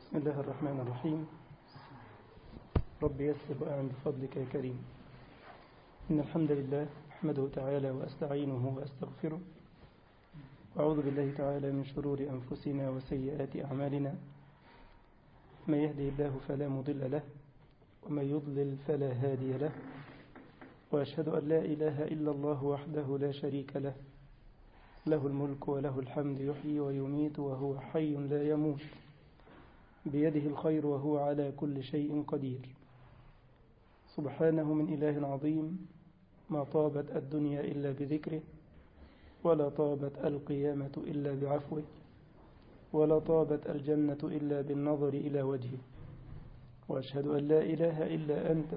بسم الله الرحمن الرحيم. رب يسر وأعن بفضلك يا كريم. إن الحمد لله أحمده تعالى وأستعينه وأستغفره، وأعوذ بالله تعالى من شرور أنفسنا وسيئات أعمالنا. من يهدي الله فلا مضل له، ومن يضلل فلا هادي له، وأشهد أن لا إله إلا الله وحده لا شريك له، له الملك وله الحمد، يحيي ويميت وهو حي لا يموت، بيده الخير وهو على كل شيء قدير. سبحانه من إله عظيم، ما طابت الدنيا إلا بذكره، ولا طابت القيامة إلا بعفوه، ولا طابت الجنة إلا بالنظر إلى وجهه. وأشهد أن لا إله إلا أنت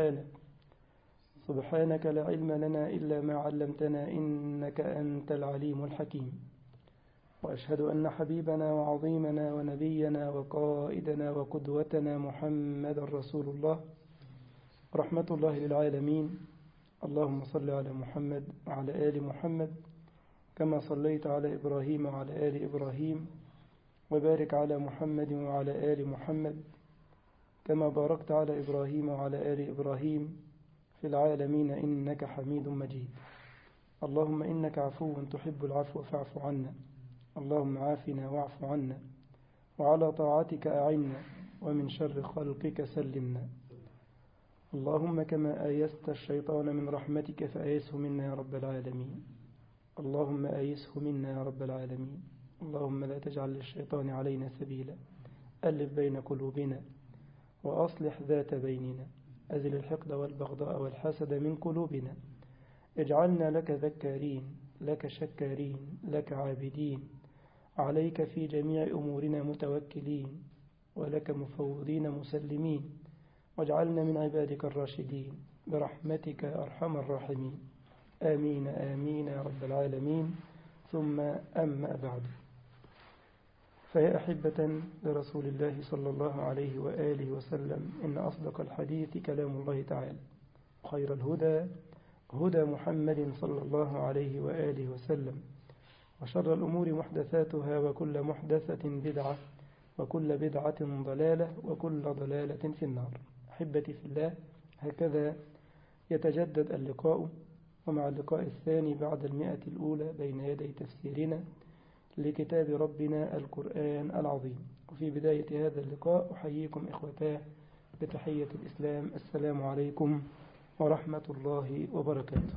سبحانك لا علم لنا إلا ما علمتنا، إنك أنت العليم الحكيم. وأشهد أن حبيبنا وعظيمنا ونبينا وقائدنا وقدوتنا محمد رسول الله، رحمة الله للعالمين. اللهم صل على محمد وعلى آل محمد كما صليت على إبراهيم وعلى آل إبراهيم، وبارك على محمد وعلى آل محمد كما باركت على إبراهيم وعلى آل إبراهيم في العالمين إنك حميد مجيد. اللهم إنك عفو تحب العفو فاعف عنا. اللهم عافنا واعف عنا، وعلى طاعتك أعنا، ومن شر خلقك سلمنا. اللهم كما آيست الشيطان من رحمتك فآيسه منا يا رب العالمين. اللهم آيسه منا يا رب العالمين. اللهم لا تجعل للشيطان علينا سبيلا. ألف بين قلوبنا وأصلح ذات بيننا. أزل الحقد والبغضاء والحسد من قلوبنا. اجعلنا لك ذكارين، لك شكارين، لك عابدين، عليك في جميع أمورنا متوكلين، ولك مفوضين مسلمين. واجعلنا من عبادك الراشدين برحمتك أرحم الراحمين. آمين آمين يا رب العالمين. ثم أما بعد، فيا أحبة لرسول الله صلى الله عليه وآله وسلم، إن أصدق الحديث كلام الله تعالى، خير الهدى هدى محمد صلى الله عليه وآله وسلم، وشر الأمور محدثاتها، وكل محدثة بدعة، وكل بدعة ضلالة، وكل ضلالة في النار. أحبتي في الله، هكذا يتجدد اللقاء، ومع اللقاء الثاني بعد 100 الأولى بين يدي تفسيرنا لكتاب ربنا القرآن العظيم. وفي بداية هذا اللقاء أحييكم إخوتاه بتحية الإسلام، السلام عليكم ورحمة الله وبركاته.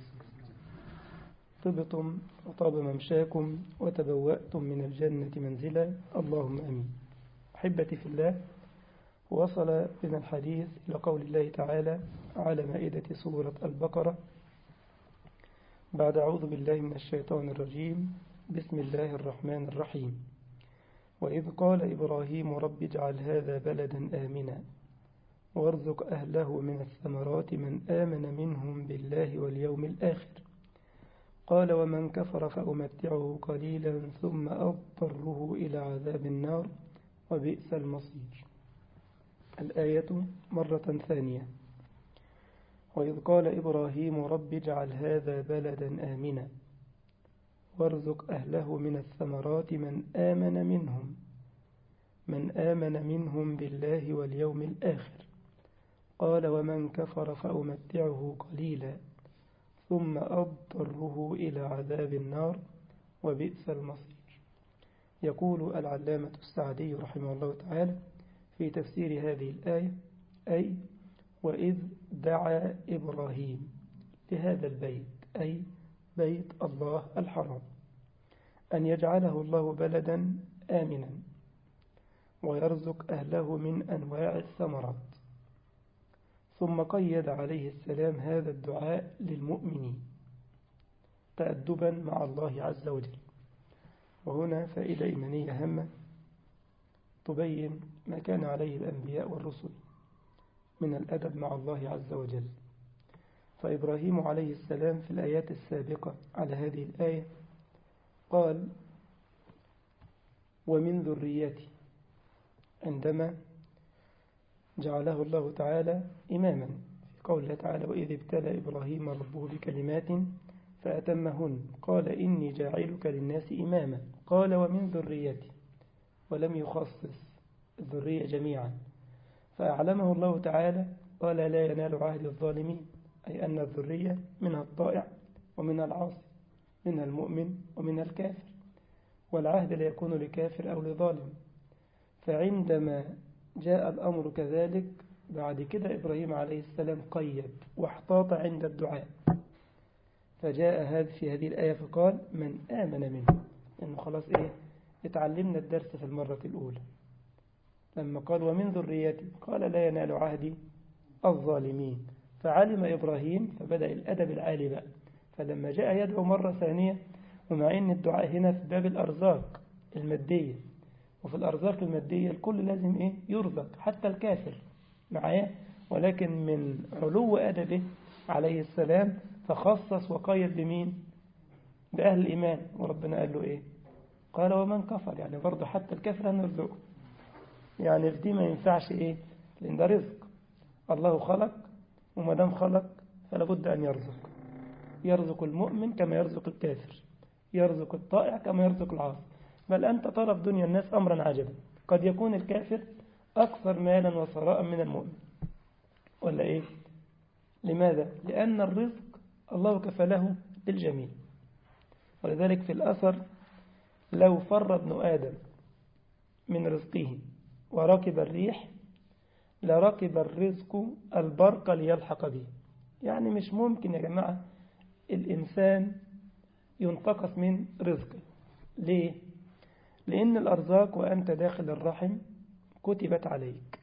طبتم وطاب ممشاكم وتبوأتم من الجنة منزلا، اللهم أمين. أحبتي في الله، وصل بنا الحديث إلى قول الله تعالى على مائدة سورة البقرة بعد أعوذ بالله من الشيطان الرجيم. بسم الله الرحمن الرحيم. وإذ قال إبراهيم رب اجعل هذا بلدا آمنا وارزق أهله من الثمرات من آمن منهم بالله واليوم الآخر قال ومن كفر فأمتعه قليلا ثم أضطره إلى عذاب النار وبئس المصير. الآية مرة ثانية. وإذ قال إبراهيم رب اجعل هذا بلدا آمنا وارزق أهله من الثمرات من آمن منهم بالله واليوم الآخر قال ومن كفر فأمتعه قليلا ثم أضطره إلى عذاب النار وبئس المصير. يقول العلامة السعدي رحمه الله تعالى في تفسير هذه الآية، أي وإذ دعا إبراهيم لهذا البيت، أي بيت الله الحرام، أن يجعله الله بلدا آمنا ويرزق أهله من أنواع الثمرات. ثم قيد عليه السلام هذا الدعاء للمؤمنين تأدبا مع الله عز وجل. وهنا فائدة إيمانية هامة تبين ما كان عليه الأنبياء والرسل من الأدب مع الله عز وجل. فإبراهيم عليه السلام في الآيات السابقة على هذه الآية قال ومن ذريتي، عندما جعله الله تعالى إماما في قوله تعالى وإذ ابتلى إبراهيم ربه بكلمات فأتمهن قال إني جاعلك للناس إماما، قال ومن ذريتي، ولم يخصص الذرية جميعا. فأعلمه الله تعالى قال لا ينال عهد الظالمين، أي أن الذرية منها الطائع ومنها العاصي، منها المؤمن ومنها الكافر، والعهد لا يكون لكافر أو لظالم. فعندما جاء الأمر كذلك بعد كده إبراهيم عليه السلام قيد واحتاط عند الدعاء، فجاء هذا في هذه الآية فقال من آمن منه، إنه خلاص اتعلمنا الدرس في المرة الأولى لما قال ومن ذريتي، قال لا ينال عهدي الظالمين. فعلم إبراهيم فبدأ الأدب العالي بقى. فلما جاء يدعو مرة ثانية، ومع أن الدعاء هنا في باب الأرزاق المادية، وفي الأرزاق المادية الكل لازم يرزق حتى الكافر معاه، ولكن من علو أدبه عليه السلام فخصص وقيد بمين؟ بأهل الإيمان. وربنا قال له قال ومن كفر، يعني برضه حتى الكافر هنرزقه. يعني في دي ما ينفعش لأن ده رزق الله خلق، وما دام خلق فلا بد أن يرزق المؤمن كما يرزق الكافر، يرزق الطائع كما يرزق العاصي. بل أنت ترى في دنيا الناس أمرا عجبا، قد يكون الكافر أكثر مالا وثراء من المؤمن، ولا لماذا؟ لأن الرزق الله كفله للجميع. ولذلك في الأثر لو فر ابن آدم من رزقه وركب الريح لركب الرزق البرق ليلحق به. يعني مش ممكن يا جماعة الإنسان ينتقص من رزقه. ليه؟ لأن الأرزاق وأنت داخل الرحم كتبت عليك.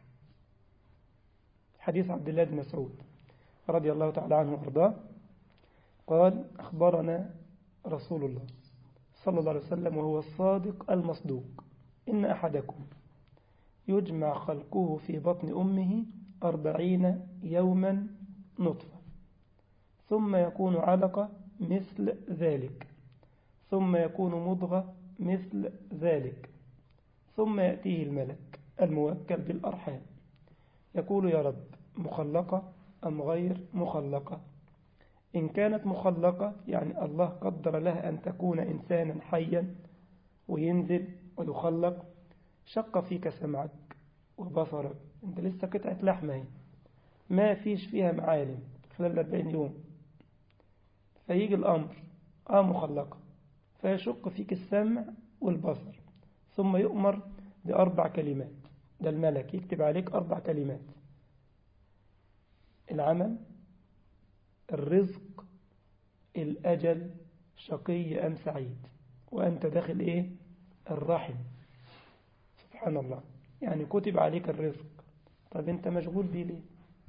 حديث عبد الله بن مسعود رضي الله تعالى عنه وارضاه قال أخبرنا رسول الله صلى الله عليه وسلم وهو الصادق المصدوق إن أحدكم يجمع خلقه في بطن أمه 40 يوما نطفة، ثم يكون علقة مثل ذلك، ثم يكون مضغة مثل ذلك، ثم يأتيه الملك الموكل بالأرحام يقول يا رب مخلقة أم غير مخلقة؟ إن كانت مخلقة يعني الله قدر لها أن تكون إنسانا حيا وينزل ويخلق، شق فيك سمعك وبصرك، أنت لسه قطعة لحمة ما فيش فيها معالم خلال 40 يوم، فيجي الأمر مخلقة، فيشق فيك السمع والبصر، ثم يؤمر ب4 كلمات. ده الملك يكتب عليك 4 كلمات: العمل، الرزق، الأجل، شقي أم سعيد، وأنت داخل الرحم. سبحان الله، يعني كتب عليك الرزق. طب أنت مشغول بيه ليه؟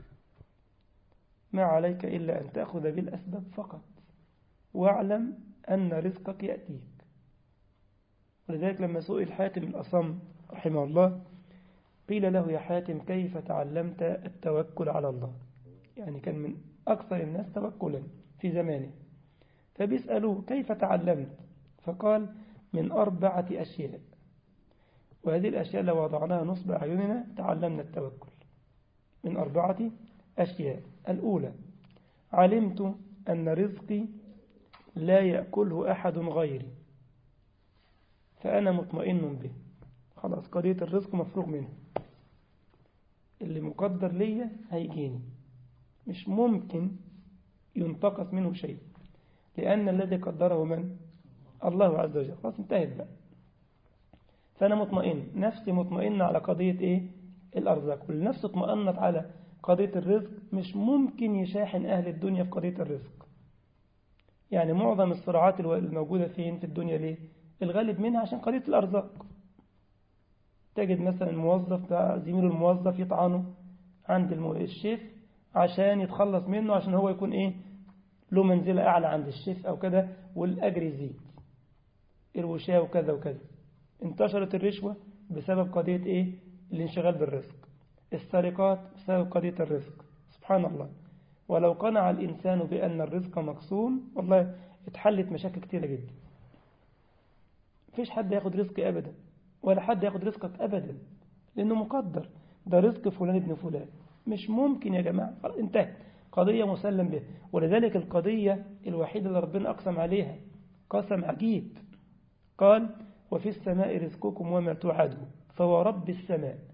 ما عليك إلا أن تأخذ بالأسباب فقط، واعلم أن رزقك يأتيك. ولذلك لما سئل حاتم الأصم رحمه الله قيل له يا حاتم كيف تعلمت التوكل على الله؟ يعني كان من أكثر الناس توكلا في زمانه، فبيسألوه كيف تعلمت؟ فقال من 4 أشياء، وهذه الأشياء لو وضعناها نصب أعيننا تعلمنا التوكل. من 4 أشياء: الأولى علمت أن رزقي لا يأكله أحد غيري فأنا مطمئن به. خلاص قضية الرزق مفروغ منه، اللي مقدر ليا هيجيني، مش ممكن ينتقص منه شيء، لأن الذي قدره من؟ الله عز وجل. خلاص انتهت بقى. فأنا مطمئن، نفسي مطمئنة على قضية الأرزاق، والنفس اطمئنت على قضية الرزق. مش ممكن يشاحن أهل الدنيا في قضية الرزق. يعني معظم الصراعات الموجودة فين في الدنيا ليه؟ الغالب منها عشان قضية الأرزاق. تجد مثلا الموظف زميله الموظف يطعنه عند الشيف عشان يتخلص منه، عشان هو يكون له منزلة أعلى عند الشيف أو كده، والأجر يزيد، الوشاة وكذا وكذا. انتشرت الرشوة بسبب قضية الانشغال بالرزق، السرقات بسبب قضية الرزق. سبحان الله. ولو قنع الإنسان بأن الرزق مقسوم والله اتحلت مشاكل كتيرة جدا. مفيش حد ياخد رزقي أبدا، ولا حد ياخد رزقك أبدا، لأنه مقدر. ده رزق فلان ابن فلان، مش ممكن يا جماعة. انتهت قضية مسلم به. ولذلك القضية الوحيدة اللي ربنا أقسم عليها قسم عجيب، قال وفي السماء رزقكم وما توعدون فهو رب السماء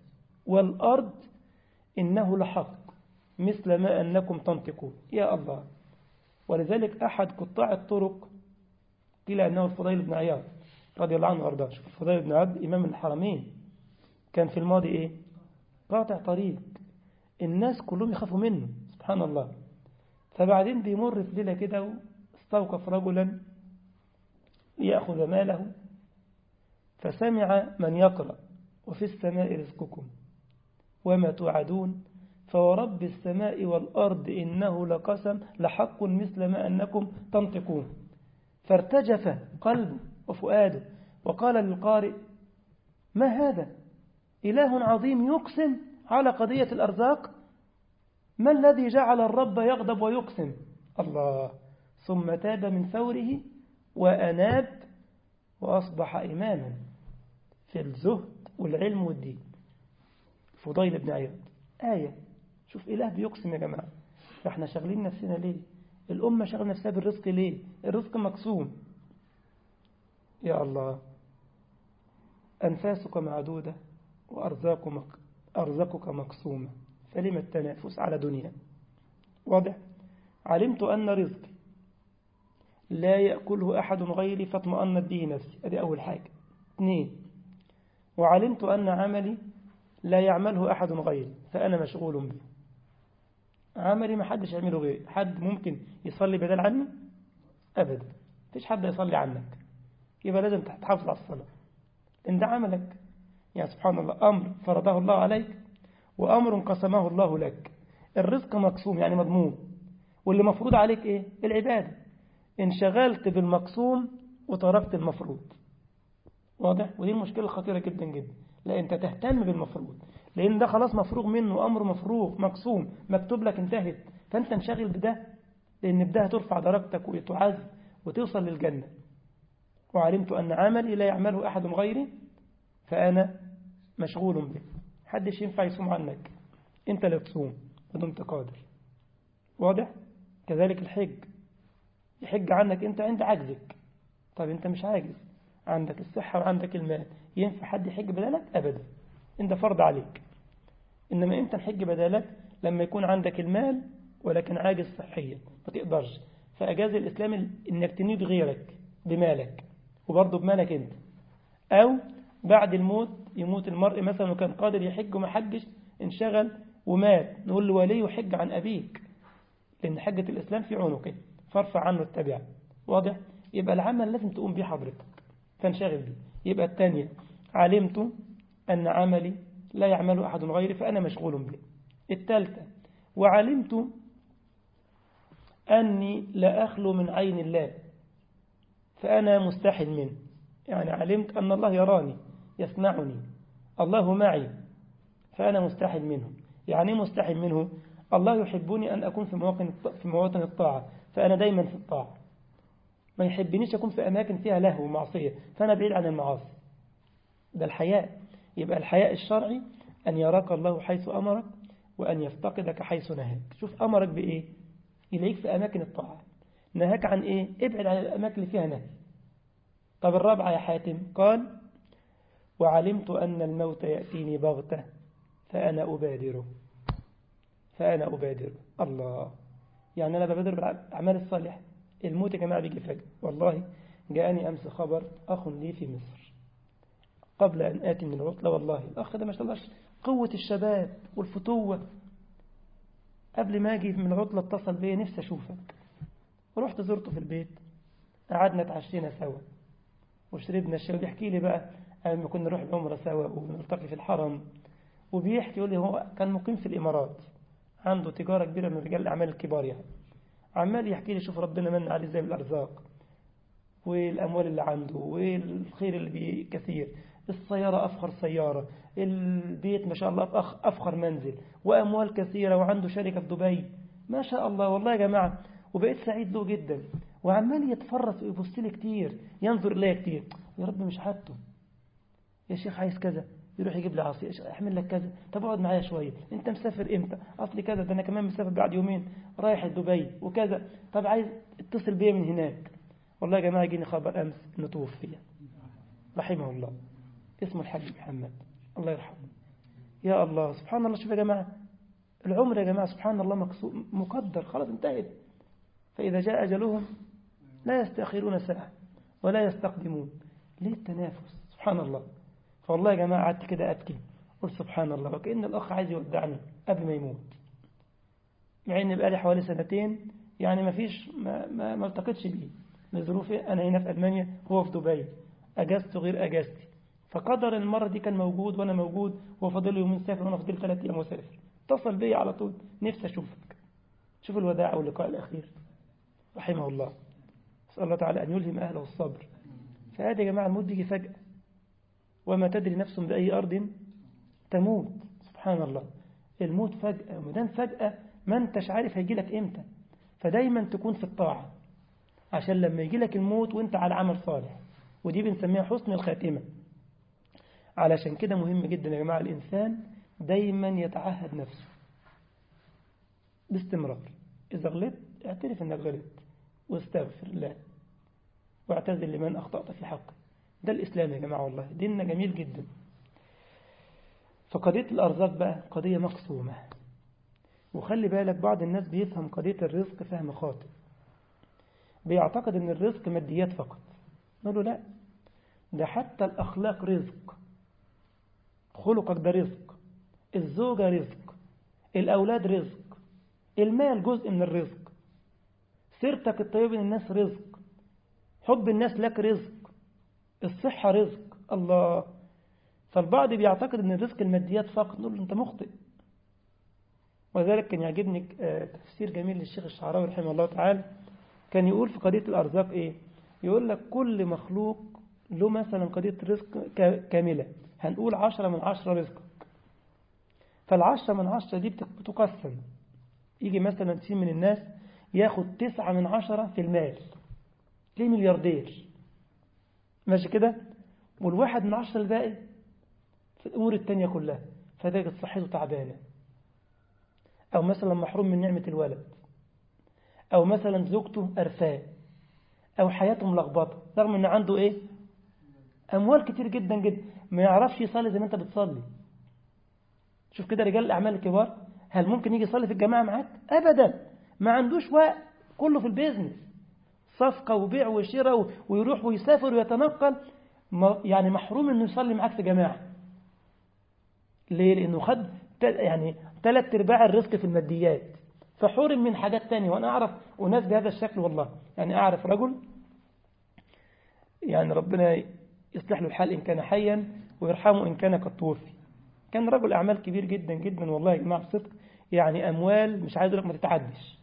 والأرض إنه لحق مثل ما أنكم تنطقون. يا الله. ولذلك أحد قطاع الطرق قيل أنه الفضيل بن عياض رضي الله عنه وارضاه. شوف الفضيل بن عياض إمام الحرمين كان في الماضي إيه؟ قاطع طريق، الناس كلهم يخافوا منه سبحان الله. فبعدين بيمر في ليلة كده واستوقف رجلا ليأخذ ماله، فسمع من يقرأ وفي السماء رزقكم وما توعدون فورب السماء والأرض إنه لقسم لحق مثل ما أنكم تنطقون. فارتجف قلبه وفؤاده وقال للقارئ: ما هذا؟ إله عظيم يقسم على قضية الأرزاق؟ ما الذي جعل الرب يغضب ويقسم؟ الله. ثم تاب من ثوره وأناب وأصبح إماما في الزهد والعلم والدين. فضيل بن عياض آية. شوف إله بيقسم يا جماعة. فإحنا شغلين نفسنا ليه؟ الأمة شغل نفسها بالرزق ليه؟ الرزق مقسوم. يا الله. أنفاسك معدودة وأرزاقك مقسومة، فلم التنافس على دنيا؟ واضح؟ علمت أن رزقي لا يأكله أحد غيري فاطمأنت به نفسي، هذه أول حاجة. 2. وعلمت أن عملي لا يعمله أحد غيري فأنا مشغول به. عملي ما حدش يعمله غيري. حد ممكن يصلي بدل عني؟ أبدا. فيش حد يصلي عنك، يبقى لازم تحافظ على الصلاة إن ده عملك. يعني سبحان الله، أمر فرضه الله عليك وأمر قسمه الله لك. الرزق مقسوم يعني مضمون، واللي مفروض عليك إيه؟ العبادة. انشغلت بالمقسوم وتركت المفروض. واضح؟ ودي المشكلة الخطيرة جدا جدا. لا، أنت تهتم بالمفروض لأن ده خلاص مفروغ منه، أمر مفروغ مقسوم مكتوب لك انتهت، فأنت انشغل بده لأن بده ترفع درجتك وتعز وتوصل للجنة. وعلمت أن عملي لا يعمله أحد غيري فأنا مشغول به. حدش ينفع يصوم عنك، أنت اللي تصوم ودمت قادر. واضح؟ كذلك الحج يحج عنك أنت عند عجزك. طب أنت مش عاجز، عندك الصحة وعندك المال، ينفع حد يحج بدالك؟ أبدا، أنت فرض عليك. إنما أنت الحج بدالك لما يكون عندك المال ولكن عاجز صحيا ما تقدرش، فأجاز الإسلام إنك تنيب غيرك بمالك وبرضه بمالك أنت. أو بعد الموت يموت المرء مثلا وكان قادر يحج وما حجش، انشغل ومات، نقول له ولي يحج عن أبيك لأن حجة الإسلام في عنقه فارفع عنه التبع. واضح؟ يبقى العمل لازم تقوم به حضرتك فانشغل به. يبقى الثانية، علمت أن عملي لا يعمل أحد غيري فأنا مشغول به. الثالثة، وعلمت أني لا أخلو من عين الله فأنا مستحي منه. يعني علمت أن الله يراني يسمعني، الله معي فأنا مستحي منه. يعني مستحي منه؟ الله يحبني أن أكون في مواطن الطاعة فأنا دايما في الطاعة، ما يحبنيش أكون في أماكن فيها لهو ومعصية فأنا بعيد عن المعاصي. ده الحياء. يبقى الحياء الشرعي أن يراك الله حيث أمرك وأن يفتقدك حيث نهاك. شوف أمرك بإيه؟ يلاقيك في أماكن الطاعة، نهاك عن إيه؟ ابعد عن الأماكن اللي فيها نهي. طب الرابعة يا حاتم؟ قال وعلمت أن الموت يأتيني بغتة فأنا أبادره. الله. يعني أنا ببادر بالأعمال الصالحة. الموت يا جماعة بيجي فجأة. والله جاءني أمس خبر أخ لي في مصر قبل أن آتي من العطلة. والله الأخ ده ما شاء الله قوة الشباب والفتوة. قبل ما أجي من العطلة اتصل بي نفسي أشوفك، ورحت زرته في البيت، قعدنا اتعشينا سوا وشربنا الشاي. وبيحكي لي بقى لما كنا نروح العمرة سوا ونلتقي في الحرم، وبيحكي يقول لي هو كان مقيم في الإمارات، عنده تجارة كبيرة من رجال الأعمال الكبار يعني. عمال يحكي لي شوف ربنا من عليه ازاي بالأرزاق والأموال اللي عنده والخير اللي بيه كثير، السيارة أفخر سيارة، البيت ما شاء الله أفخر منزل، وأموال كثيرة، وعنده شركة في دبي ما شاء الله. والله يا جماعة وبقيت سعيد له جدا، وعمال يتفرس ويبص لي كتير، ينظر إلي كتير. يا رب مش حاجته يا شيخ، عايز كذا، يروح يجيب لي عصير، احمل لك كذا، طب اقعد معايا شويه، انت مسافر امتى؟ اصلي كذا، ده انا كمان مسافر بعد يومين رايح دبي وكذا، طب عايز اتصل بيا من هناك. والله يا جماعه جيني خبر امس انه توفي رحمه الله، اسمه الحاج محمد الله يرحمه. يا الله سبحان الله. شوف يا جماعة العمر يا جماعة سبحان الله مقدر، خلاص انتهت. فإذا جاء أجلهم لا يستأخرون ساعة ولا يستقدمون. ليه التنافس؟ سبحان الله. فوالله يا جماعة قعدت كده أبكي، قلت سبحان الله، وكأن الأخ عايز يودعني قبل ما يموت، مع إن بقالي حوالي 2 يعني ما فيش ما التقيتش بيه لظروفي. أنا هنا في ألمانيا، هو في دبي، أجازته غير أجازتي، فقدر المرة دي كان موجود وأنا موجود، هو فاضل له يومين سافر وأنا فاضل 3 أيام وسافر. اتصل بي على طول، نفسي أشوفك. شوف الوداع واللقاء الأخير رحمه الله. أسأل الله تعالى أن يلهم أهله الصبر. فهذا يا جماعة الموت بيجي فجأة، وما تدري نفس بأي أرض تموت. سبحان الله. الموت فجأة، ومدام فجأة ما انتش عارف هيجي لك إمتى. فدايما تكون في الطاعة عشان لما يجي لك الموت وانت على عمل صالح، ودي بنسميها حسن الخاتمة. علشان كده مهم جدا يا جماعة الإنسان دايما يتعهد نفسه باستمرار. إذا غلطت اعترف أنك غلطت واستغفر الله واعتذر لمن أخطأت في حقه. ده الإسلام يا جماعة، والله ديننا جميل جدا. فقضية الأرزاق بقى قضية مقسومة. وخلي بالك بعض الناس بيفهم قضية الرزق فهم خاطئ، بيعتقد أن الرزق ماديات فقط. نقول له لا، ده حتى الأخلاق رزق، خلقك ده رزق، الزوجة رزق، الأولاد رزق، المال جزء من الرزق، سيرتك الطيبة للناس رزق، حب الناس لك رزق، الصحة رزق. الله. فالبعض بيعتقد أن الرزق الماديات فقط. نقول له أنت مخطئ. وذلك كان يعجبني تفسير جميل للشيخ الشعراوي رحمه الله تعالى، كان يقول في قضية الأرزاق إيه؟ يقول لك كل مخلوق له مثلا قضية رزق كاملة، هنقول 10/10 رزقك. فال10/10 دي بتقسم. يجي مثلا كثير من الناس ياخد 9/10 في المال، ليه ملياردير ماشي كده، وال1/10 الباقي في الأمور التانية كلها، فده صحته تعبانة، أو مثلا محروم من نعمة الولد، أو مثلا زوجته أرفاه، أو حياته ملخبطة رغم أن عنده إيه؟ أموال كتير جدا جدا، ما يعرفش يصلي زي ما أنت بتصلي. شوف كده رجال الأعمال الكبار، هل ممكن يجي يصلي في الجماعة معاك؟ أبدا، ما عندوش وقت، كله في البيزنس، صفقة وبيع وشراء، ويروح ويسافر ويتنقل، يعني محروم أنه يصلي معاك في جماعة. ليه؟ لأنه خد يعني 3/4 الرزق في الماديات، فحرم من حاجات تانية. وأنا أعرف أناس بهذا الشكل والله. يعني أعرف رجل، يعني ربنا يصلح له الحال إن كان حيا ويرحمه إن كان قد توفي، كان رجل أعمال كبير جدا جدا والله يا جماعة بصدق، يعني أموال مش عايز أقول لك ما تتعدش،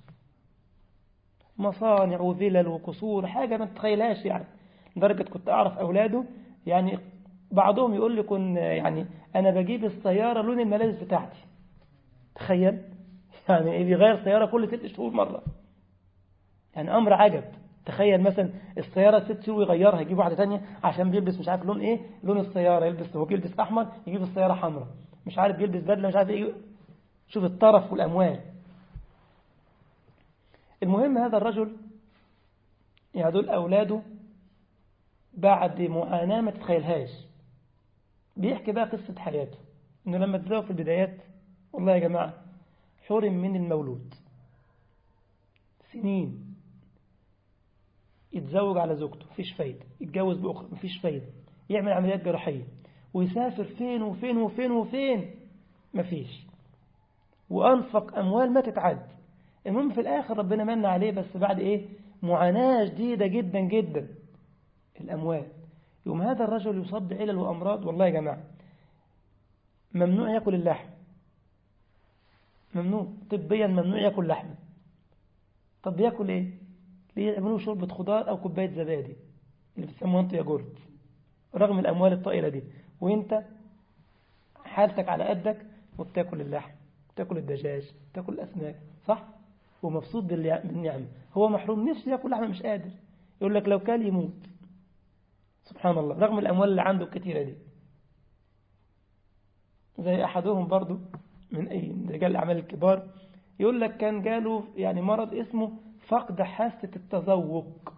مصانع وفلل وقصور، حاجة ما تتخيلهاش. يعني لدرجة كنت أعرف أولاده، يعني بعضهم يقول لي يعني أنا بجيب السيارة لون الملابس بتاعتي. تخيل يعني إيه، بيغير سيارة كل 6 شهور مرة، يعني أمر عجب. تخيل مثلا السيارة 6 شهور ويغيرها، يجيب واحدة تانية عشان بيلبس مش عارف لون إيه، لون السيارة، يلبس هو بيلبس أحمر يجيب السيارة حمراء، مش عارف بيلبس بدلة مش عارف إيه. شوف الطرف والأموال. المهم هذا الرجل يعني دول أولاده بعد معاناة ما تتخيلهاش، بيحكي بقى قصة حياته، إنه لما تزوج في البدايات والله يا جماعة حرم من المولود سنين، يتزوج على زوجته مفيش فايدة، يتجوز بأخرى مفيش فايدة، يعمل عمليات جراحية ويسافر فين وفين وفين وفين مفيش، وأنفق أموال ما تتعد. المهم في الآخر ربنا من عليه، بس بعد إيه؟ معاناة شديدة جدا جدا، الأموال. يوم هذا الرجل يصاب بعلل وأمراض. والله يا جماعة ممنوع يأكل اللحم، ممنوع طبيا، ممنوع يأكل لحم. طب بيأكل إيه؟ بيعملوا شوربة خضار أو كوباية زبادي اللي بيسموها انت ياجورت، رغم الأموال الطائلة دي، وانت حالتك على قدك، وبتاكل اللحم، بتاكل الدجاج، بتاكل الأسماك، صح؟ ومبسوط بالنعمة. هو محروم، نفسه يأكل لحمة مش قادر، يقول لك لو كان يموت. سبحان الله، رغم الأموال اللي عنده الكثيرة دي. زي أحدهم برضو من رجال الأعمال الكبار، يقول لك كان جاله يعني مرض اسمه فقد حاسة التذوق.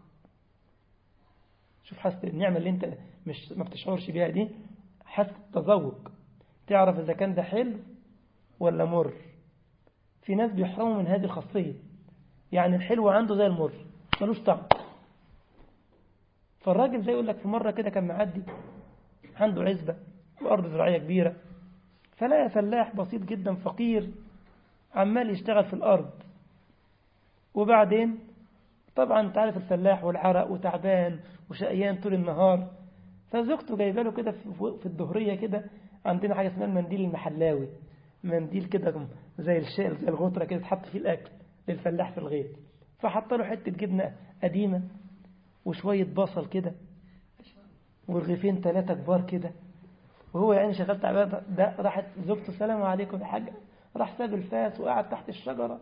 شوف حاسة النعمة اللي انت ما بتشعرش بيها دي، حاسة التذوق. تعرف إذا كان ده حلو ولا مر. في ناس بيحرموا من هذه الخاصية، يعني الحلو عنده زي المر ملوش طعم. فالراجل زي يقول لك في مرة كده كان معدي عنده عزبة وأرض زراعية كبيرة، فلا فلاح بسيط جدا فقير عمال يشتغل في الأرض. وبعدين طبعا تعرف الفلاح والعرق وتعبان وشقيان طول النهار، فزوجته جايبه له كده في الظهرية كده، عندنا حاجة اسمها المنديل المحلاوي، منديل كده زي الشال زي الغطرة كده تحط فيه الأكل للفلاح في الغيط. فحط له حتة جبنة قديمة وشوية بصل كده ورغيفين 3 كبار كده، وهو يعني شغال تعبان. ده راحت زوجته السلام عليكم يا حاجة، راح ساب الفاس وقعد تحت الشجرة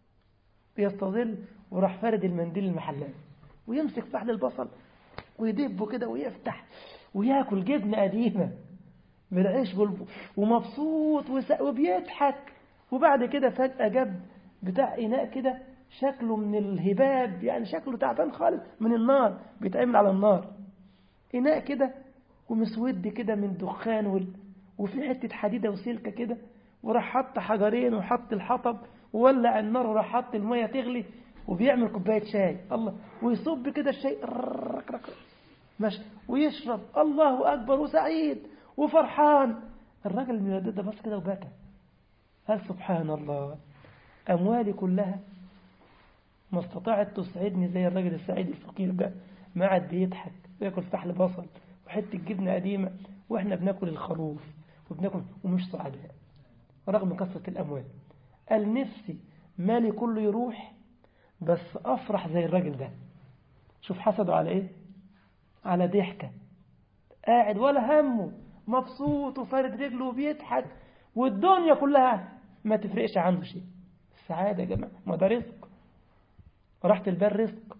يستظل، وراح فارد المنديل المحلاوي ويمسك فحل البصل ويدبه كده ويفتح وياكل جبنة قديمة بالعيش ومبسوط وبيضحك. وبعد كده فجأة جاب بتاع إناء كده شكله من الهباب، يعني شكله تعبان خالص من النار، بيتعمل على النار إناء كده ومسود كده من دخان وفي حتة حديدة وسلكة كده، وراح حط حجرين وحط الحطب وولع النار وراح حط المية تغلي وبيعمل كوباية شاي. الله، ويصب كده الشاي ماشي ويشرب، الله أكبر وسعيد وفرحان. الراجل الميلاد ده بس كده وبكى، قال سبحان الله، أموالي كلها ما استطاعت تسعدني زي الراجل السعيد الفقير ده، ما عاد بيضحك وياكل فحل بصل وحتة جبنة قديمة، وإحنا بناكل الخروف وبناكل ومش سعداء رغم كثرة الأموال. قال نفسي مالي كله يروح بس أفرح زي الراجل ده. شوف حسده على إيه؟ على ضحكة، قاعد ولا همه، مبسوط وفارد رجله وبيضحك، والدنيا كلها ما تفرقش عنده شيء. السعادة يا جماعة ما ده رزق، راحة البال رزق،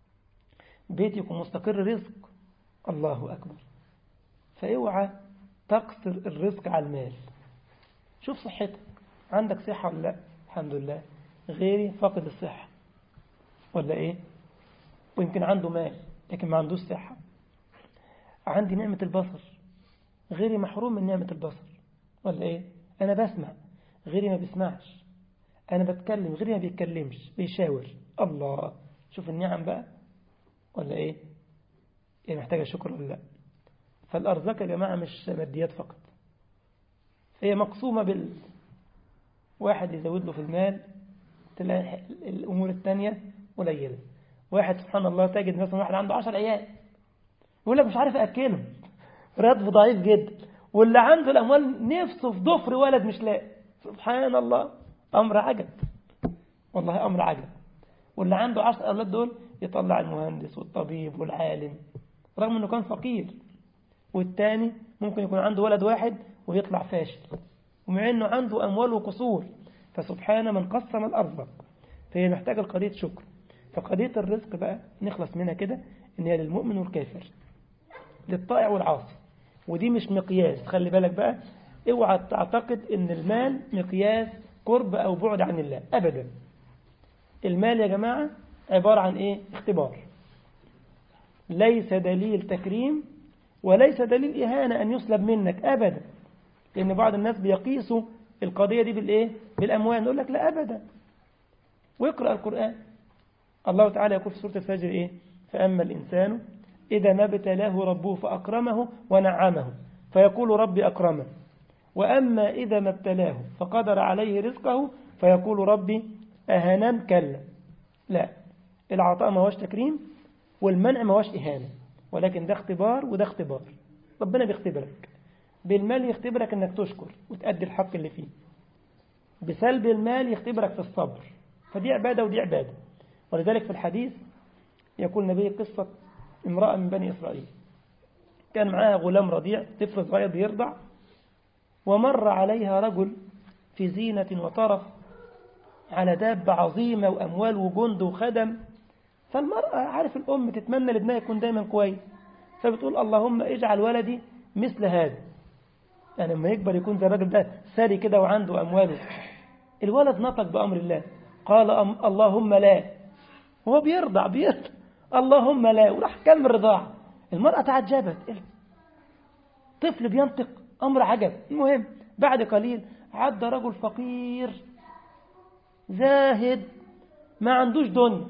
بيتك مستقر رزق. الله أكبر. فاوعى تقصر الرزق على المال. شوف صحتك، عندك صحة ولا لا؟ الحمد لله. غيري فاقد الصحة ولا إيه؟ ويمكن عنده مال لكن ما عندوش صحة. عندي نعمة البصر، غيري محروم من نعمة البصر ولا إيه؟ أنا بسمع غيري ما بيسمعش، أنا بتكلم غيري ما بيتكلمش بيشاور. الله، شوف النعم بقى ولا إيه؟ يعني محتاجة شكر ولا لا؟ فالأرزاق يا جماعة مش ماديات فقط، هي مقسومة واحد يزود له في المال تلاقي الأمور التانية قليلة. واحد سبحان الله تجد مثلا واحد عنده 10 عيال يقول لك مش عارف أكلهم، راتبه ضعيف جدا، واللي عنده الأموال نفسه في ضفر ولد مش لاقي. سبحان الله، أمر عجب والله، أمر عجب. واللي عنده 10 أولاد دول يطلع المهندس والطبيب والعالم رغم أنه كان فقير، والتاني ممكن يكون عنده ولد واحد ويطلع فاشل ومع أنه عنده أموال وقصور. فسبحان من قسم الأرزاق. فهي محتاجة القضية شكر. فقضية الرزق بقى نخلص منها كده إن هي للمؤمن والكافر، للطائع والعاصي. ودي مش مقياس، خلي بالك بقى، اوعى تعتقد ان المال مقياس قرب او بعد عن الله ابدا. المال يا جماعة عبارة عن ايه؟ اختبار، ليس دليل تكريم وليس دليل إهانة أن يسلب منك أبدا. لأن بعض الناس بيقيسوا القضية دي بالإيه؟ بالأموال. نقول لك لا أبدا. ويقرأ القرآن، الله تعالى يقول في سورة الفجر إيه؟ فأما الإنسان إذا ما ابتلاه ربه فأكرمه ونعمه فيقول ربي أكرمه، وأما إذا ما ابتلاه فقدر عليه رزقه فيقول ربي أهانن. كلا، لا، العطاء ما هوش تكريم والمنع ما هوش إهانة، ولكن ده اختبار وده اختبار. ربنا بيختبرك بالمال، يختبرك أنك تشكر وتأدي الحق اللي فيه. بسلب المال يختبرك في الصبر، فدي عبادة ودي عبادة. ولذلك في الحديث يقول النبي قصة امرأة من بني إسرائيل كان معها غلام رضيع، طفل صغير بيرضع، ومر عليها رجل في زينة وطرف على دابة عظيمة وأموال وجند وخدم. فالمرأة عارف الأم تتمنى لابنها يكون دايما كويس، فبتقول اللهم اجعل ولدي مثل هذا، يعني لما يكبر يكون زي الراجل ده ساري كده وعنده أمواله. الولد نطق بأمر الله، قال اللهم لا. هو بيرضع اللهم لا، وراح كمل رضاعه. المرأة تعجبت، طفل بينطق، أمر عجب. المهم بعد قليل عدى رجل فقير زاهد ما عندوش دنيا.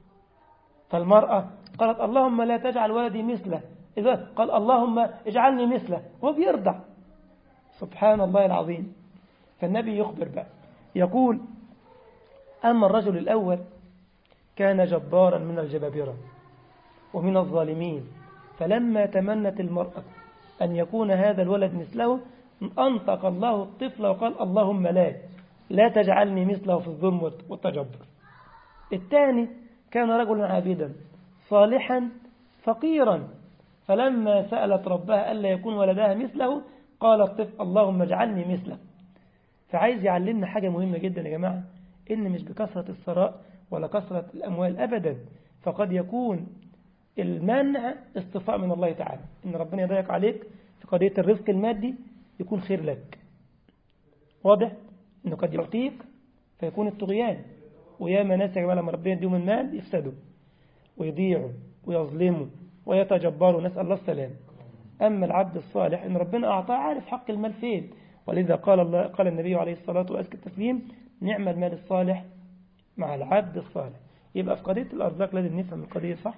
فالمرأة قالت اللهم لا تجعل ولدي مثله، إذا قال اللهم اجعلني مثله، هو بيرضع. سبحان الله العظيم. فالنبي يخبر بقى يقول أما الرجل الأول كان جبارا من الجبابرة ومن الظالمين، فلما تمنت المرأة أن يكون هذا الولد مثله أنطق الله الطفل وقال اللهم لا تجعلني مثله في الظلم والتجبر. الثاني كان رجلا عابدا صالحا فقيرا، فلما سألت ربها ألا يكون ولدها مثله قال الطفل اللهم اجعلني مثله. فعايز يعلمنا حاجة مهمة جدا يا جماعة، إن مش بكثرة الثراء ولا كثرة الأموال أبدا، فقد يكون المنع اصطفاء من الله تعالى، إن ربنا يضيق عليك في قضية الرزق المادي يكون خير لك. واضح إنه قد يعطيك فيكون الطغيان، وياما ناس يا جماعة لما ربنا يديهم المال يفسدوا ويضيعوا ويظلموا ويتجبروا، نسأل الله السلام. أما العبد الصالح إن ربنا أعطاه عارف حق المال فين، ولذا قال النبي عليه الصلاة وأزكى التسليم نعم المال الصالح مع العبد الصالح. يبقى في قضية الأرزاق لازم نفهم القضية صح،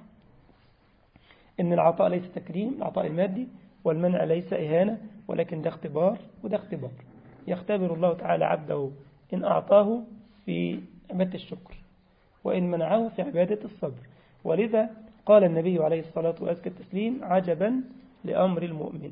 إن العطاء ليس تكريم، العطاء المادي، والمنع ليس إهانة، ولكن ده اختبار وده اختبار. يختبر الله تعالى عبده إن أعطاه في عبادة الشكر، وإن منعه في عبادة الصبر. ولذا قال النبي عليه الصلاة وأزكى التسليم عجبا لأمر المؤمن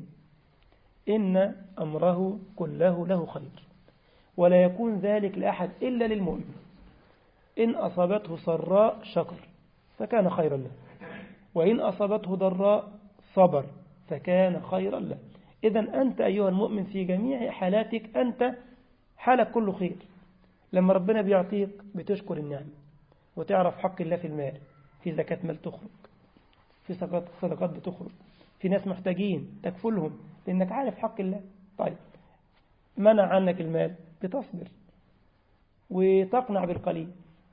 إن أمره كله له خير، ولا يكون ذلك لأحد إلا للمؤمن. إن أصابته سراء شكر فكان خيرا له، وإن أصابته ضراء صبر فكان خيرا له. إذن أنت أيها المؤمن في جميع حالاتك أنت حالك كله خير. لما ربنا بيعطيك بتشكر النعمة وتعرف حق الله في المال، في زكاة مال تخرج، في صدقات بتخرج، في ناس محتاجين تكفلهم لأنك عارف حق الله. طيب منع عنك المال بتصبر وتقنع بالقليل.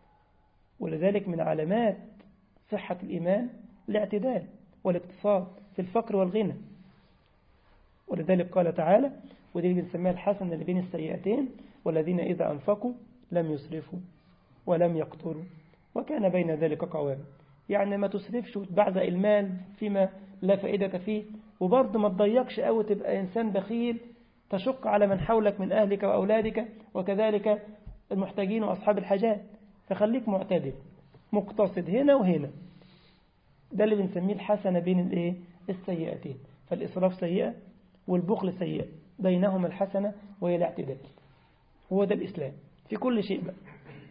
ولذلك من علامات صحة الإيمان الاعتدال والاقتصاد في الفقر والغنى. ولذلك قال تعالى ودي بنسميها الحسنة اللي بين السيئتين والذين إذا أنفقوا لم يسرفوا ولم يقتروا وكان بين ذلك قوام. يعني ما تسرفش وتبعزق المال فيما لا فائدة فيه، وبرضه ما تضيقش أو تبقى إنسان بخيل تشق على من حولك من أهلك وأولادك وكذلك المحتاجين وأصحاب الحاجات. فخليك معتدل مقتصد هنا وهنا. ده اللي بنسميه الحسنة بين السيئتين. فالإسراف سيئة والبخل سيئة، بينهما الحسنة وهي الاعتدال. هو ده الإسلام في كل شيء بقى.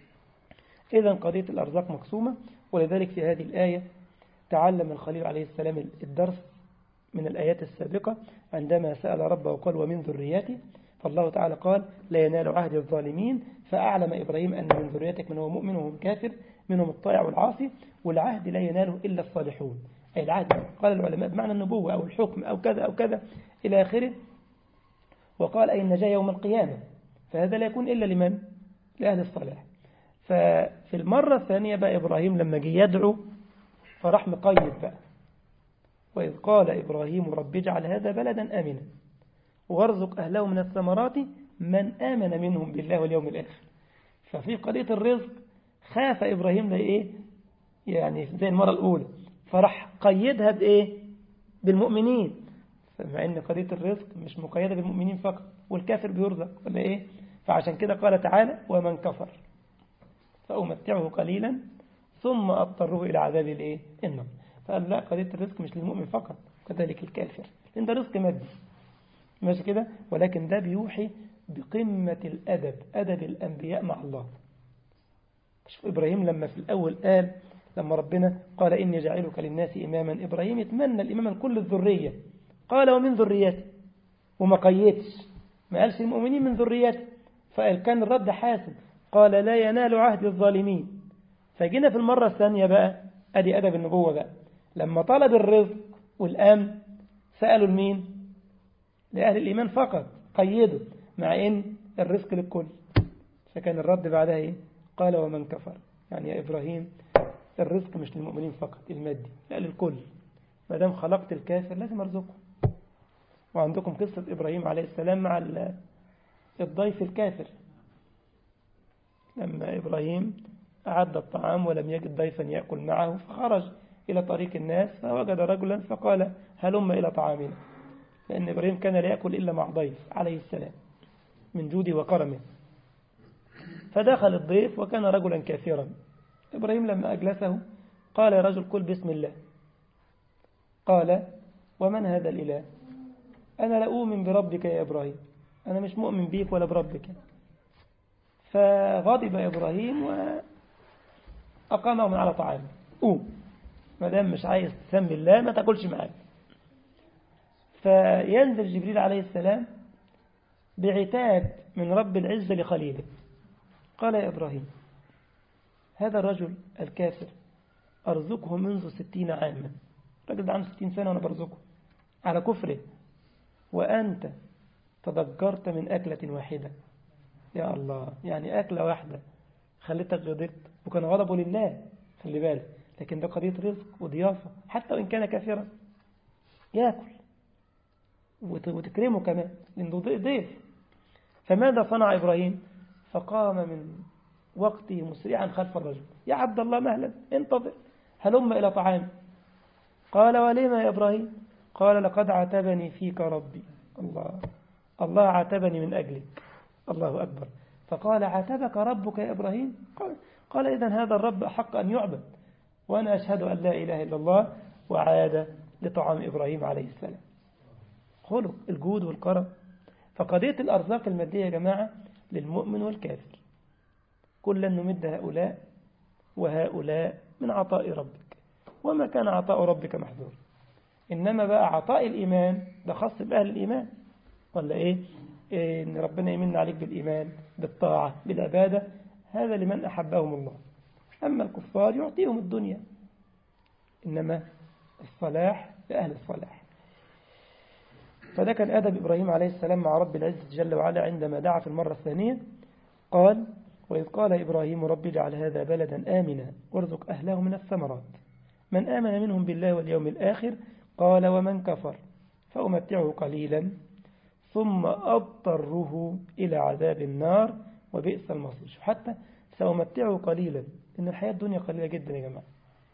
إذن قضية الأرزاق مقسومة. ولذلك في هذه الآية تعلم الخليل عليه السلام الدرس من الآيات السابقة عندما سأل ربه وقال ومن ذرياتي، فالله تعالى قال لا ينال عهد الظالمين، فأعلم إبراهيم أن من ذريتك من هو مؤمن وهم كافر، منهم الطائع والعاصي، والعهد لا يناله إلا الصالحون. أي العهد قال العلماء بمعنى النبوة أو الحكم أو كذا أو كذا إلى آخره. وقال أي النجاة يوم القيامة، فهذا لا يكون إلا لمن؟ لأهل الصلاح. ففي المرة الثانية بقى إبراهيم لما جي يدعو فراح مقيد بقى، وإذ قال إبراهيم رب اجعل هذا بلدا آمنا وارزق أهله من الثمرات من آمن منهم بالله واليوم الآخر. ففي قضية الرزق خاف إبراهيم لإيه؟ يعني زي المرة الأولى فراح قيدها بإيه؟ بالمؤمنين. فمع أن قضية الرزق مش مقيدة بالمؤمنين فقط، والكافر بيرزق ولا إيه؟ فعشان كده قال تعالى ومن كفر فأمتعه قليلا ثم أضطره إلى عذاب الإيه؟ النار. فقال لا، قضية الرزق مش للمؤمن فقط، كذلك الكافر، لأن ده رزق مادي ماشي كده. ولكن ده بيوحي بقمة الأدب، أدب الأنبياء مع الله. شوف إبراهيم لما في الأول قال لما ربنا قال إني جعلك للناس إماما، إبراهيم يتمنى الإمام كل الذرية، قال ومن ذريتي، وما قيدش، ما قالش المؤمنين من ذريتي. فقال كان الرد حاسم، قال لا ينال عهد الظالمين. فجينا في المرة الثانية بقى أدي أدب النبوة بقى، لما طلب الرزق والأمن سألوا لمين؟ لأهل الإيمان فقط، قيدوا، مع إن الرزق للكل. فكان الرد بعدها إيه؟ قال ومن كفر، يعني يا إبراهيم الرزق مش للمؤمنين فقط المادي، لا للكل، ما دام خلقت الكافر لازم أرزقه. وعندكم قصة إبراهيم عليه السلام الضيف الكافر. لما إبراهيم أعد الطعام ولم يجد ضيفا يأكل معه فخرج إلى طريق الناس فوجد رجلا فقال هلم إلى طعامنا، لأن إبراهيم كان لا يأكل إلا مع ضيف عليه السلام من جوده وكرمه. فدخل الضيف وكان رجلا كافرا. إبراهيم لما أجلسه قال يا رجل كل بسم الله. قال ومن هذا الإله؟ أنا لا أؤمن بربك يا إبراهيم، أنا مش مؤمن بيك ولا بربك. فغضب إبراهيم وأقامه من على طعام. ما دام مش عايز تسمي الله ما تاكلش معاك. فينزل جبريل عليه السلام بعتاب من رب العزة لخليله. قال يا إبراهيم هذا الرجل الكافر أرزقه منذ 60 عاما، الرجل ده عنده 60 سنة وأنا برزقه على كفره، وأنت تضجرت من أكلة واحدة. يا الله، يعني أكلة واحدة خليتك غضبت، وكان غضبه لله خلي بالك، لكن ده قضية رزق وضيافة حتى وإن كان كافرا يأكل وتكرمه كمان لأنه ضيف. فماذا صنع إبراهيم؟ فقام من وقته مسرعا خلف الرجل. يا عبد الله مهلا انتظر، هلم إلى طعام. قال ولما يا إبراهيم؟ قال لقد عاتبني فيك ربي. الله عاتبني من أجلك. الله أكبر. فقال عاتبك ربك يا إبراهيم؟ قال إذن هذا الرب أحق أن يعبد، وأنا أشهد أن لا إله إلا الله. وعاد لطعام إبراهيم عليه السلام. خلق الجود والكرم. فقضية الأرزاق المادية يا جماعة للمؤمن والكافر، كلا نمد هؤلاء وهؤلاء من عطاء ربك، وما كان عطاء ربك محظور. إنما بقى عطاء الإيمان ده خاص بأهل الإيمان، ولا إيه؟ إن ربنا يمن عليك بالإيمان بالطاعة بالعبادة، هذا لمن أحبهم الله. أما الكفار يعطيهم الدنيا، إنما الصلاح لأهل الصلاح. فده كان أدب إبراهيم عليه السلام مع رب العزة جل وعلا عندما دعا في المرة الثانية. قال وإذ قال إبراهيم رب اجعل هذا بلدا آمنا وارزق أهله من الثمرات من آمن منهم بالله واليوم الآخر. قال ومن كفر فأمتعه قليلا ثم أضطره إلى عذاب النار وبئس المصير. حتى سأمتعه قليلا، إن الحياة الدنيا قليلة جدا يا جماعة،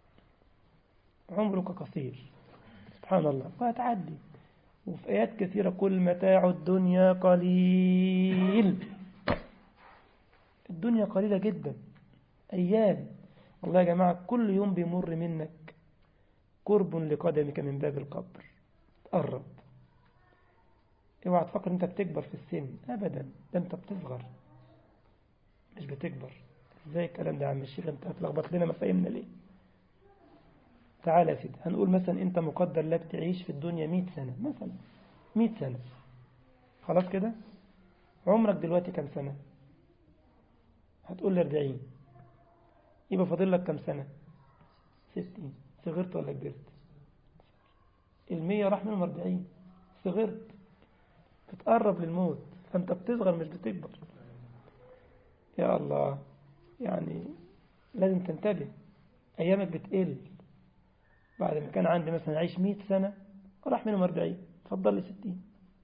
عمرك قصير سبحان الله وهتعدي. وفي آيات كثيرة كل متاع الدنيا قليل. الدنيا قليلة جدا، أيام والله يا جماعة. كل يوم بيمر منك قرب لقدمك من باب القبر. قرب، اوعى تفكر انت بتكبر في السن، ابدا، ده انت بتصغر مش بتكبر. ازاي الكلام ده يا عم الشيخ؟ انت هتلخبط لنا مفاهيمنا ليه؟ تعالى يا سيدي، هنقول مثلا انت مقدر لك تعيش في الدنيا 100 سنة مثلا، 100 سنة خلاص كده. عمرك دلوقتي كم سنة؟ هتقول لي 40. يبقى فاضل لك كم سنة؟ 60. صغرت ولا كبرت؟ 100 راح منهم 40، صغرت، بتقرب للموت. فانت بتصغر مش بتكبر. يا الله، يعني لازم تنتبه. ايامك بتقل. بعد ما كان عندي مثلا عايش 100 سنة راح منهم 40، فضل لي 60.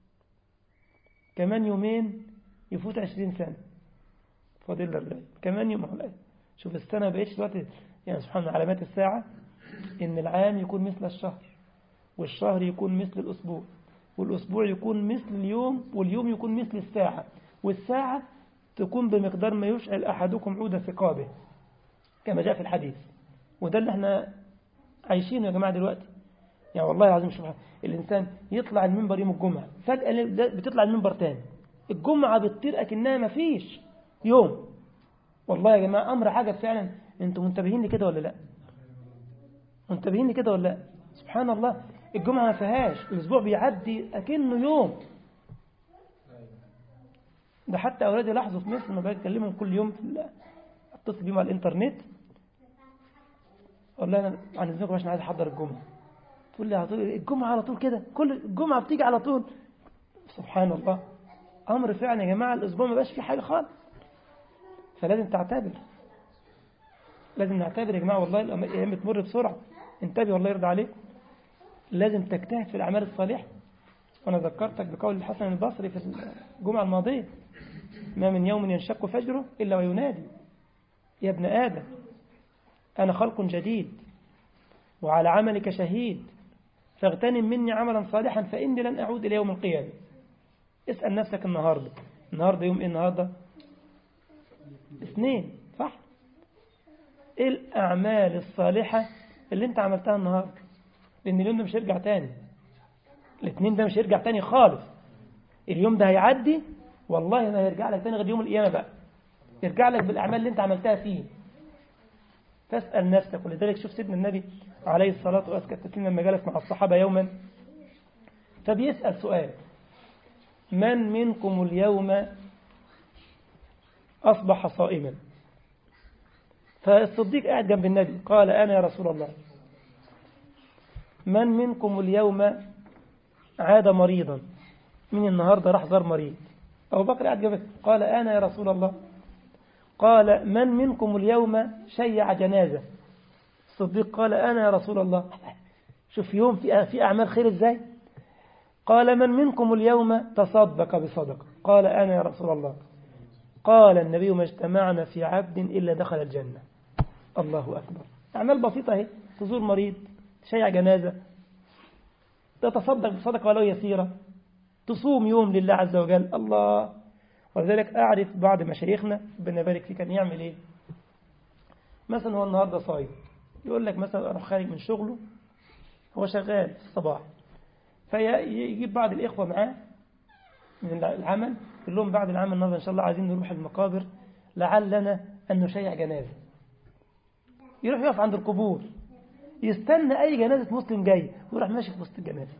كمان يومين يفوت 20 سنة، فاضل لي 40. كمان يوم. شوف السنة بقيتش دلوقتي، يعني سبحان الله علامات الساعة إن العام يكون مثل الشهر، والشهر يكون مثل الأسبوع، والأسبوع يكون مثل اليوم، واليوم يكون مثل الساعة، والساعة تكون بمقدار ما يشعل أحدكم عود ثقابه كما جاء في الحديث. وده اللي احنا عايشينه يا جماعة دلوقتي. يعني والله العظيم سبحان الإنسان يطلع المنبر يوم الجمعة، فجأة بتطلع المنبر تاني، الجمعة بتطير أكنها ما فيش يوم. والله يا جماعة أمر عجب فعلا. أنتم منتبهين لكده ولا لا؟ منتبهين لكده ولا لا؟ سبحان الله، الجمعة ما فيهاش، الأسبوع بيعدي أكنه يوم. ده حتى أولادي لاحظوا في مصر، ما بكلمهم كل يوم اتصل بيهم على الإنترنت، أقول لها أنا عن إذنكم عشان عايز أحضر الجمعة. تقول لي على طول الجمعة على طول كده، كل الجمعة بتيجي على طول. سبحان الله، أمر فعلا يا جماعة. الأسبوع ما بقاش فيه حاجة خالص. فلازم تعتبر، لازم نعتبر يا جماعة. والله الأيام بتمر بسرعة. انتبه والله يرضى عليك. لازم تجتهد في الأعمال الصالحة. وأنا ذكرتك بقول الحسن البصري في الجمعة الماضية، ما من يوم ينشق فجره إلا وينادي يا ابن آدم أنا خلق جديد وعلى عملك شهيد فاغتنم مني عملا صالحا فإني لن أعود إلى يوم القيامة. اسأل نفسك النهاردة يوم إيه النهاردة؟ اثنين صح؟ إيه الأعمال الصالحة اللي أنت عملتها النهاردة؟ لأن اليوم ده مش هيرجع تاني، الاثنين ده مش هيرجع تاني خالص. اليوم ده هيعدي والله ما هيرجع لك تاني غير يوم القيامة بقى، يرجع لك بالأعمال اللي أنت عملتها فيه. فاسأل نفسك. ولذلك شوف سيدنا النبي عليه الصلاة والسلام لما جلس مع الصحابة يوما فبيسأل سؤال: من منكم اليوم أصبح صائما؟ فالصديق قاعد جنب النبي قال أنا يا رسول الله. من منكم اليوم عاد مريضا؟ من النهاردة راح زار مريض؟ أبو بكر قاعد جنبه قال أنا يا رسول الله. قال من منكم اليوم شيع جنازة؟ الصديق قال أنا يا رسول الله. شوف يوم في أعمال خير إزاي. قال من منكم اليوم تصدق بصدقة؟ قال أنا يا رسول الله. قال النبي ما اجتمعنا في عبد إلا دخل الجنة. الله أكبر. أعمال بسيطة اهي، تزور مريض، تشيع جنازة، تتصدق بصدقة ولو يسيرة، تصوم يوم لله عز وجل. الله. ولذلك أعرف بعض مشايخنا ربنا يبارك فيه كان يعمل إيه. مثلا هو النهاردة صايم، يقول لك مثلا أروح خارج من شغله، هو شغال في الصباح، فيجيب بعض الإخوة معاه من العمل، يقول لهم بعد العمل النهارده إن شاء الله عايزين نروح المقابر لعلنا أن نشيع جنازة. يروح يقف عند القبور يستنى أي جنازة مسلم جاي ويروح ماشي في وسط الجنازة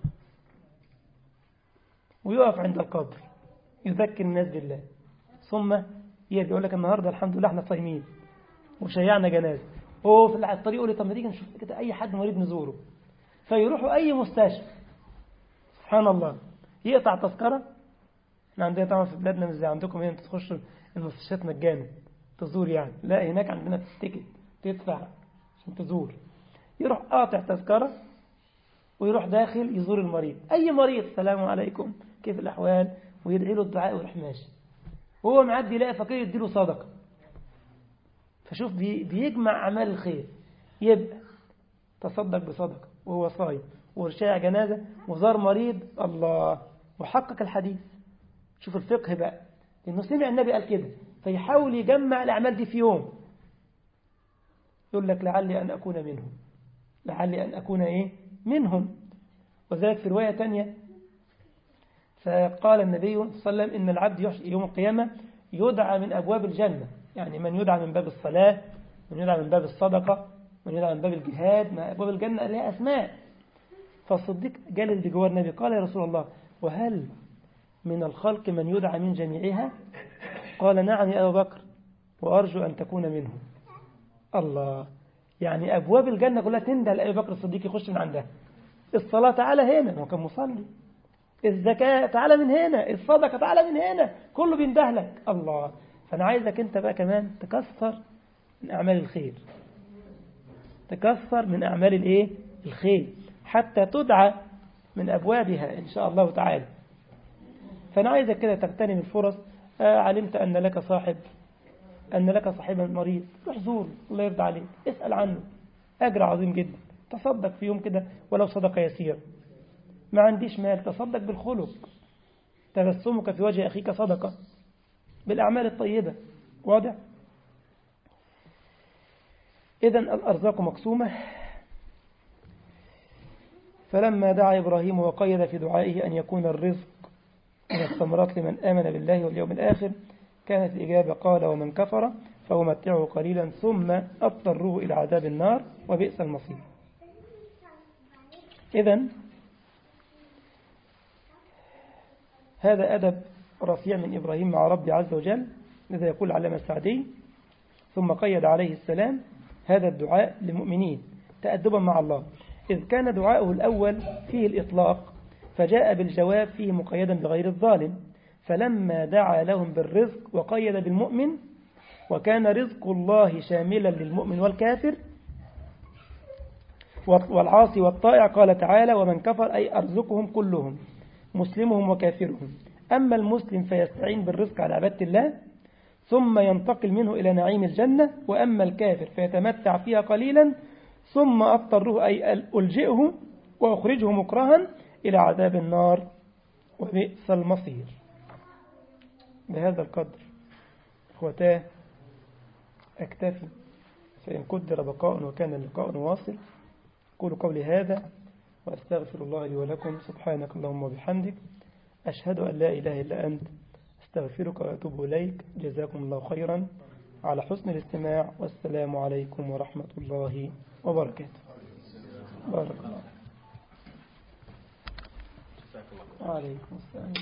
ويقف عند القبر يذكر الناس بالله، ثم يرجع يقول لك النهارده الحمد لله احنا صايمين وشيعنا جنازة. هو في الطريق يقول لي طب ما تيجي نشوف كده أي حد مريض نزوره، فيروحوا أي مستشفى. سبحان الله. يقطع تذكرة. احنا عندنا طبعا في بلادنا مش زي عندكم هنا تخش المستشفيات مجانا تزور يعني، لا هناك عندنا تتكت تدفع عشان تزور. يروح قاطع تذكرة ويروح داخل يزور المريض، أي مريض السلام عليكم كيف الأحوال، ويدعي له الدعاء ويروح ماشي. وهو معدي يلاقي فقير يديله صدقة. فشوف بيجمع أعمال الخير. يبقى تصدق بصدقة وهو صايم ورشاع جنازة وزار مريض، الله، وحقق الحديث. شوف الفقه بقى، لأنه سمع النبي قال كده فيحاول يجمع الأعمال دي في يوم. يقول لك لعلي أن أكون منهم، لعلي أن أكون إيه منهم. وذلك في رواية تانية فقال النبي صلى الله عليه وسلم إن العبد يوم القيامة يدعى من أبواب الجنة، يعني من يدعى من باب الصلاة، من يدعى من باب الصدقة، من يدعى من باب الجهاد، ما أبواب الجنة لها أسماء. فالصديق جالس بجوار النبي قال يا رسول الله وهل من الخلق من يدعى من جميعها؟ قال نعم يا أبو بكر وأرجو أن تكون منهم. الله. يعني أبواب الجنة كلها تندى لأبي بكر الصديق يخش من عندها. الصلاة تعالى هنا، هو كان مصلي. الزكاة تعالى من هنا، الصدقة تعالى من هنا، كله بيندهلك. الله. فأنا عايزك أنت بقى كمان تكثر من أعمال الخير، تكثر من أعمال الإيه؟ الخير حتى تدعى من أبوابها إن شاء الله تعالى. فأنا عايزك كده تغتنم الفرص. علمت أن لك صاحبا مريض، روح زور، الله يرضى عليك، اسأل عنه، أجر عظيم جدا. تصدق في يوم كده ولو صدقة يسير. ما عنديش مال، تصدق بالخلق، تبسمك في وجه أخيك صدقة، بالأعمال الطيبة. واضح؟ إذن الأرزاق مقسومة. فلما دعا إبراهيم وقيد في دعائه أن يكون الرزق من الثمرات لمن آمن بالله واليوم الآخر، كانت الإجابة قال ومن كفر فأمتعه قليلا ثم أضطروه إلى عذاب النار وبئس المصير. إذن هذا أدب رفيع من إبراهيم مع ربي عز وجل. لذا يقول العلامة السعدي ثم قيد عليه السلام هذا الدعاء للمؤمنين تأدبا مع الله، إذ كان دعاؤه الأول فيه الإطلاق فجاء بالجواب فيه مقيدا بغير الظالم. فلما دعا لهم بالرزق وقيد بالمؤمن، وكان رزق الله شاملا للمؤمن والكافر والعاصي والطائع، قال تعالى ومن كفر أي أرزقهم كلهم مسلمهم وكافرهم، أما المسلم فيستعين بالرزق على عبادة الله ثم ينتقل منه إلى نعيم الجنة، وأما الكافر فيتمتع فيها قليلا ثم أضطره أي ألجئه وأخرجه مكرها إلى عذاب النار وبئس المصير. بهذا القدر أخوتاه أكتفي، فإن قدر بقاء وكان اللقاء واصل. أقول قولي هذا وأستغفر الله لي ولكم. سبحانك اللهم وبحمدك، أشهد أن لا إله إلا أنت، أستغفرك وأتوب إليك. جزاكم الله خيرا على حسن الاستماع، والسلام عليكم ورحمة الله وبركاته. بارك الله. وعليكم السلام.